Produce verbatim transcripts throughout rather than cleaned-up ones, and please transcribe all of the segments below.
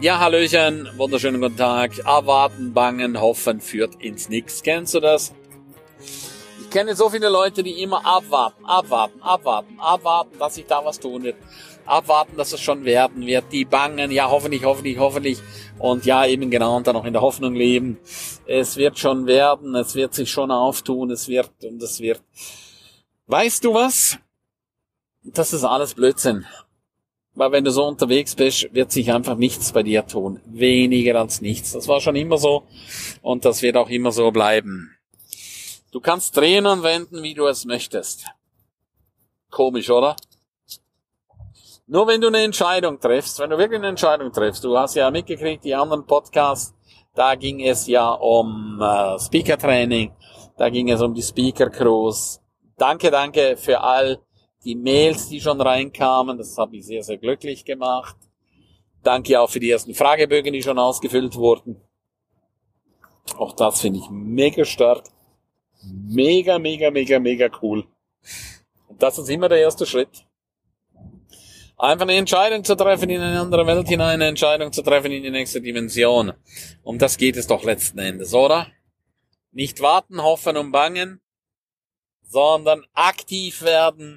Ja, Hallöchen, wunderschönen guten Tag. Abwarten, bangen, hoffen führt ins Nix. Kennst du das? Ich kenne so viele Leute, die immer abwarten, abwarten, abwarten, abwarten, dass sich da was tun wird. Abwarten, dass es schon werden wird. Die bangen, ja, hoffentlich, hoffentlich, hoffentlich. Und ja, eben genau, und dann noch in der Hoffnung leben. Es wird schon werden, es wird sich schon auftun, es wird und es wird. Weißt du was? Das ist alles Blödsinn. Weil wenn du so unterwegs bist, wird sich einfach nichts bei dir tun. Weniger als nichts. Das war schon immer so und das wird auch immer so bleiben. Du kannst drehen und wenden, wie du es möchtest. Komisch, oder? Nur wenn du eine Entscheidung triffst, wenn du wirklich eine Entscheidung triffst, du hast ja mitgekriegt, die anderen Podcasts, da ging es ja um äh, Speaker-Training, da ging es um die Speaker-Crews. Danke, danke für all die Mails, die schon reinkamen, das hat mich sehr, sehr glücklich gemacht. Danke auch für die ersten Fragebögen, die schon ausgefüllt wurden. Auch das finde ich mega stark. Mega, mega, mega, mega cool. Und das ist immer der erste Schritt. Einfach eine Entscheidung zu treffen in eine andere Welt hinein, eine Entscheidung zu treffen in die nächste Dimension. Um das geht es doch letzten Endes, oder? Nicht warten, hoffen und bangen, sondern aktiv werden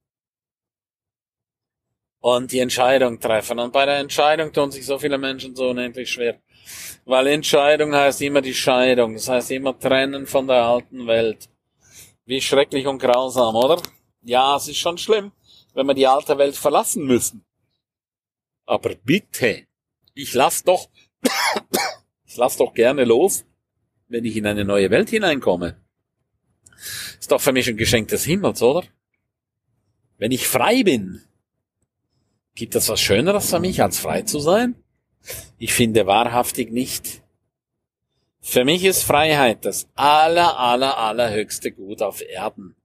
und die Entscheidung treffen. Und bei der Entscheidung tun sich so viele Menschen so unendlich schwer. Weil Entscheidung heißt immer die Scheidung. Das heißt immer trennen von der alten Welt. Wie schrecklich und grausam, oder? Ja, es ist schon schlimm, wenn wir die alte Welt verlassen müssen. Aber bitte, ich lass doch, ich lass doch gerne los, wenn ich in eine neue Welt hineinkomme. Ist doch für mich ein Geschenk des Himmels, oder? Wenn ich frei bin, gibt es was Schöneres für mich, als frei zu sein? Ich finde wahrhaftig nicht. Für mich ist Freiheit das aller, aller, allerhöchste Gut auf Erden.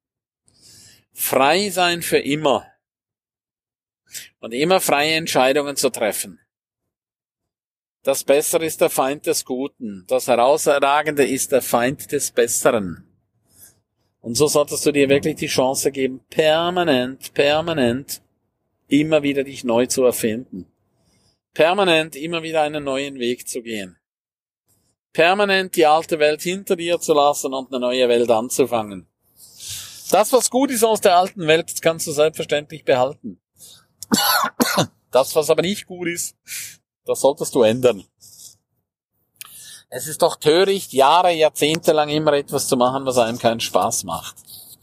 Frei sein für immer. Und immer freie Entscheidungen zu treffen. Das Bessere ist der Feind des Guten. Das Herausragende ist der Feind des Besseren. Und so solltest du dir wirklich die Chance geben, permanent, permanent, immer wieder dich neu zu erfinden. Permanent immer wieder einen neuen Weg zu gehen. Permanent die alte Welt hinter dir zu lassen und eine neue Welt anzufangen. Das, was gut ist aus der alten Welt, das kannst du selbstverständlich behalten. Das, was aber nicht gut ist, das solltest du ändern. Es ist doch töricht, Jahre, Jahrzehnte lang immer etwas zu machen, was einem keinen Spaß macht.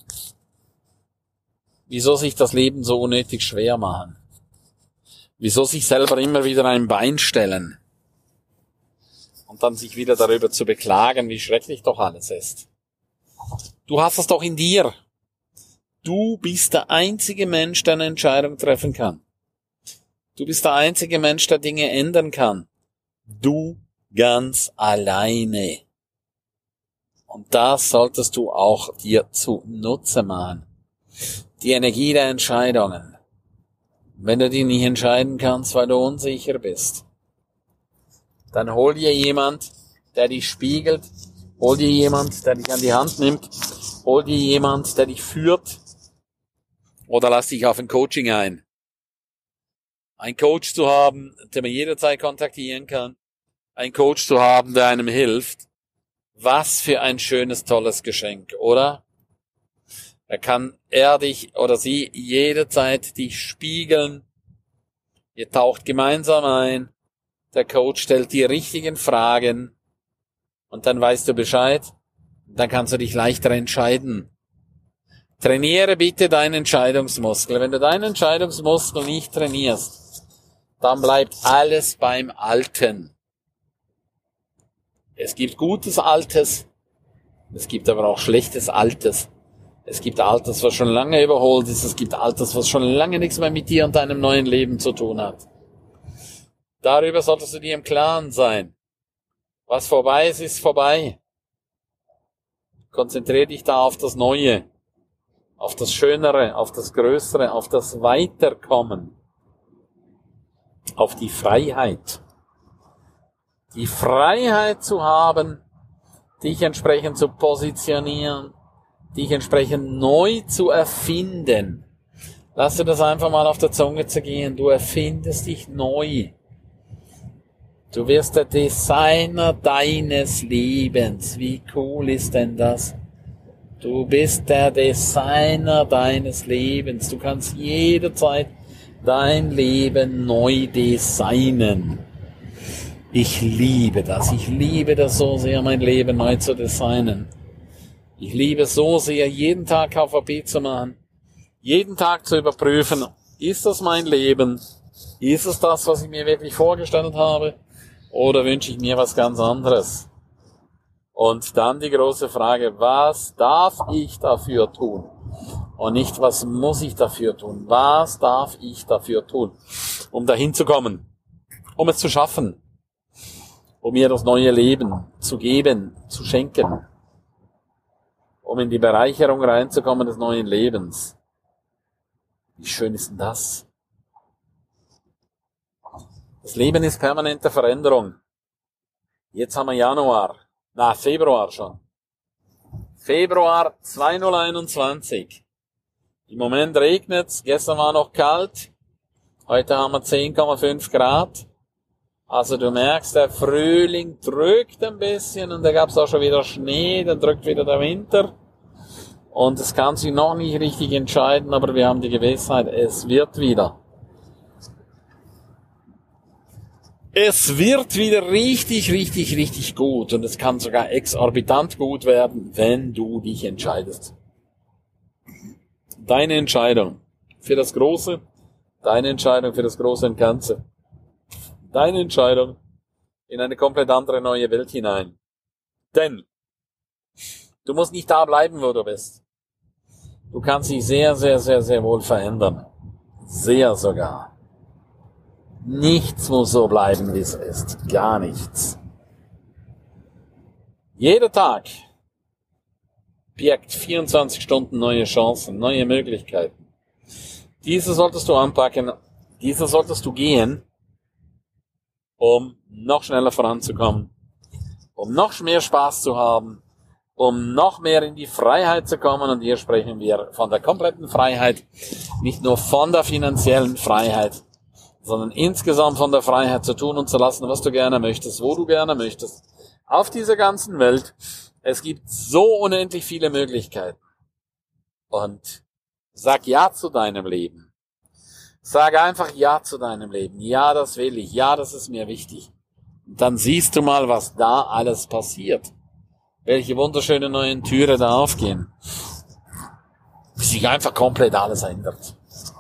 Wieso sich das Leben so unnötig schwer machen? Wieso sich selber immer wieder ein Bein stellen? Und dann sich wieder darüber zu beklagen, wie schrecklich doch alles ist. Du hast es doch in dir. Du bist der einzige Mensch, der eine Entscheidung treffen kann. Du bist der einzige Mensch, der Dinge ändern kann. Du ganz alleine. Und das solltest du auch dir zunutze machen. Die Energie der Entscheidungen. Wenn du dich nicht entscheiden kannst, weil du unsicher bist, dann hol dir jemand, der dich spiegelt, hol dir jemand, der dich an die Hand nimmt, hol dir jemand, der dich führt, oder lass dich auf ein Coaching ein. Ein Coach zu haben, den man jederzeit kontaktieren kann, ein Coach zu haben, der einem hilft, was für ein schönes, tolles Geschenk, oder? Da kann er dich oder sie jederzeit dich spiegeln. Ihr taucht gemeinsam ein. Der Coach stellt die richtigen Fragen. Und dann weißt du Bescheid. Dann kannst du dich leichter entscheiden. Trainiere bitte deinen Entscheidungsmuskel. Wenn du deinen Entscheidungsmuskel nicht trainierst, dann bleibt alles beim Alten. Es gibt gutes Altes. Es gibt aber auch schlechtes Altes. Es gibt Altes, was schon lange überholt ist. Es gibt Altes, was schon lange nichts mehr mit dir und deinem neuen Leben zu tun hat. Darüber solltest du dir im Klaren sein. Was vorbei ist, ist vorbei. Konzentriere dich da auf das Neue, auf das Schönere, auf das Größere, auf das Weiterkommen, auf die Freiheit. Die Freiheit zu haben, dich entsprechend zu positionieren, dich entsprechend neu zu erfinden. Lass dir das einfach mal auf der Zunge zergehen. Du erfindest dich neu. Du wirst der Designer deines Lebens. Wie cool ist denn das? Du bist der Designer deines Lebens. Du kannst jederzeit dein Leben neu designen. Ich liebe das. Ich liebe das so sehr, mein Leben neu zu designen. Ich liebe so sehr, jeden Tag K V P zu machen. Jeden Tag zu überprüfen, ist das mein Leben? Ist es das, was ich mir wirklich vorgestellt habe? Oder wünsche ich mir was ganz anderes? Und dann die große Frage, was darf ich dafür tun? Und nicht, was muss ich dafür tun? Was darf ich dafür tun, um dahin zu kommen? Um es zu schaffen? Um mir das neue Leben zu geben, zu schenken? Um in die Bereicherung reinzukommen des neuen Lebens? Wie schön ist denn das? Das Leben ist permanente Veränderung. Jetzt haben wir Januar, na Februar schon. Februar zweitausendeinundzwanzig. Im Moment regnet's, gestern war noch kalt, heute haben wir zehn Komma fünf Grad. Also du merkst, der Frühling drückt ein bisschen und da gab's auch schon wieder Schnee, dann drückt wieder der Winter. Und es kann sich noch nicht richtig entscheiden, aber wir haben die Gewissheit, es wird wieder. Es wird wieder richtig, richtig, richtig gut. Und es kann sogar exorbitant gut werden, wenn du dich entscheidest. Deine Entscheidung für das Große, deine Entscheidung für das Große und Ganze. Deine Entscheidung in eine komplett andere neue Welt hinein. Denn du musst nicht da bleiben, wo du bist. Du kannst dich sehr, sehr, sehr, sehr wohl verändern. Sehr sogar. Nichts muss so bleiben, wie es ist. Gar nichts. Jeder Tag birgt vierundzwanzig Stunden neue Chancen, neue Möglichkeiten. Diese solltest du anpacken, diese solltest du gehen, um noch schneller voranzukommen, um noch mehr Spaß zu haben, um noch mehr in die Freiheit zu kommen. Und hier sprechen wir von der kompletten Freiheit, nicht nur von der finanziellen Freiheit, sondern insgesamt von der Freiheit zu tun und zu lassen, was du gerne möchtest, wo du gerne möchtest, auf dieser ganzen Welt. Es gibt so unendlich viele Möglichkeiten. Und sag Ja zu deinem Leben. Sag einfach Ja zu deinem Leben. Ja, das will ich. Ja, das ist mir wichtig. Und dann siehst du mal, was da alles passiert. Welche wunderschönen neuen Türen da aufgehen. Wie sich einfach komplett alles ändert.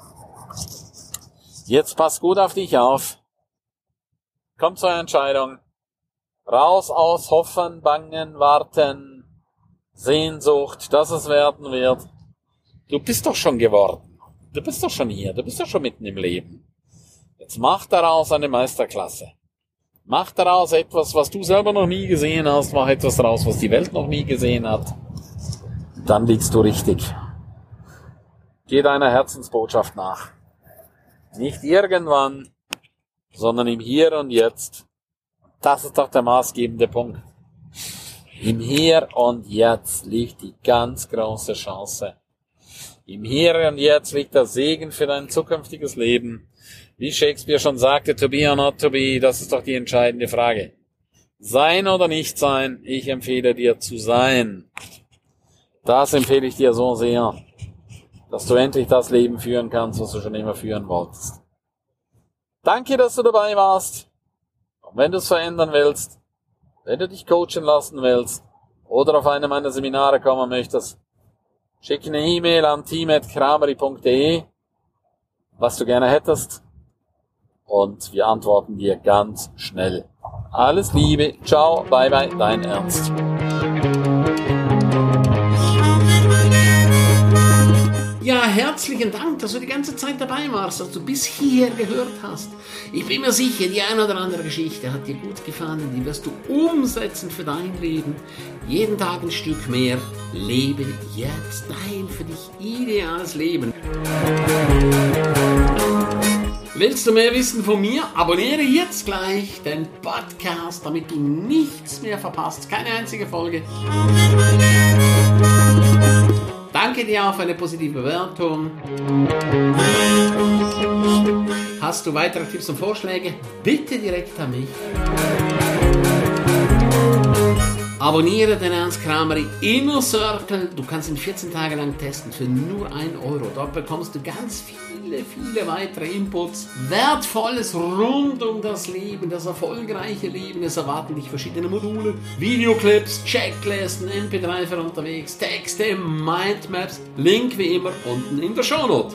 Jetzt pass gut auf dich auf. Komm zur Entscheidung. Raus aus Hoffen, Bangen, Warten, Sehnsucht, dass es werden wird. Du bist doch schon geworden. Du bist doch schon hier. Du bist doch schon mitten im Leben. Jetzt mach daraus eine Meisterklasse. Mach daraus etwas, was du selber noch nie gesehen hast. Mach etwas daraus, was die Welt noch nie gesehen hat. Dann liegst du richtig. Geh deiner Herzensbotschaft nach. Nicht irgendwann, sondern im Hier und Jetzt. Das ist doch der maßgebende Punkt. Im Hier und Jetzt liegt die ganz große Chance. Im Hier und Jetzt liegt der Segen für dein zukünftiges Leben. Wie Shakespeare schon sagte, to be or not to be, das ist doch die entscheidende Frage. Sein oder nicht sein, ich empfehle dir zu sein. Das empfehle ich dir so sehr, dass du endlich das Leben führen kannst, was du schon immer führen wolltest. Danke, dass du dabei warst. Und wenn du es verändern willst, wenn du dich coachen lassen willst oder auf eine meiner Seminare kommen möchtest, schick eine E-Mail an team at krameri punkt de, was du gerne hättest, und wir antworten dir ganz schnell. Alles Liebe, ciao, bye bye, dein Ernst. Ja, herzlichen Dank, dass du die ganze Zeit dabei warst, dass du bis hier gehört hast. Ich bin mir sicher, die eine oder andere Geschichte hat dir gut gefallen, die wirst du umsetzen für dein Leben. Jeden Tag ein Stück mehr. Lebe jetzt dein für dich ideales Leben. Willst du mehr wissen von mir? Abonniere jetzt gleich den Podcast, damit du nichts mehr verpasst. Keine einzige Folge. Danke dir auch für eine positive Bewertung. Hast du weitere Tipps und Vorschläge? Bitte direkt an mich. Abonniere den Ernst Kramer Inner Circle. Du kannst ihn vierzehn Tage lang testen für nur ein Euro. Dort bekommst du ganz viele, viele weitere Inputs. Wertvolles rund um das Leben, das erfolgreiche Leben. Es erwarten dich verschiedene Module, Videoclips, Checklisten, M P drei für unterwegs, Texte, Mindmaps. Link wie immer unten in der Shownote.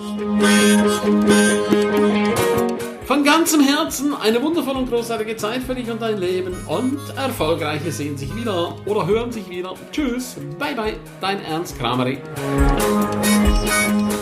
Von ganzem Herzen eine wundervolle und großartige Zeit für dich und dein Leben und Erfolgreiche sehen sich wieder oder hören sich wieder. Tschüss, bye bye, dein Ernst Kramer.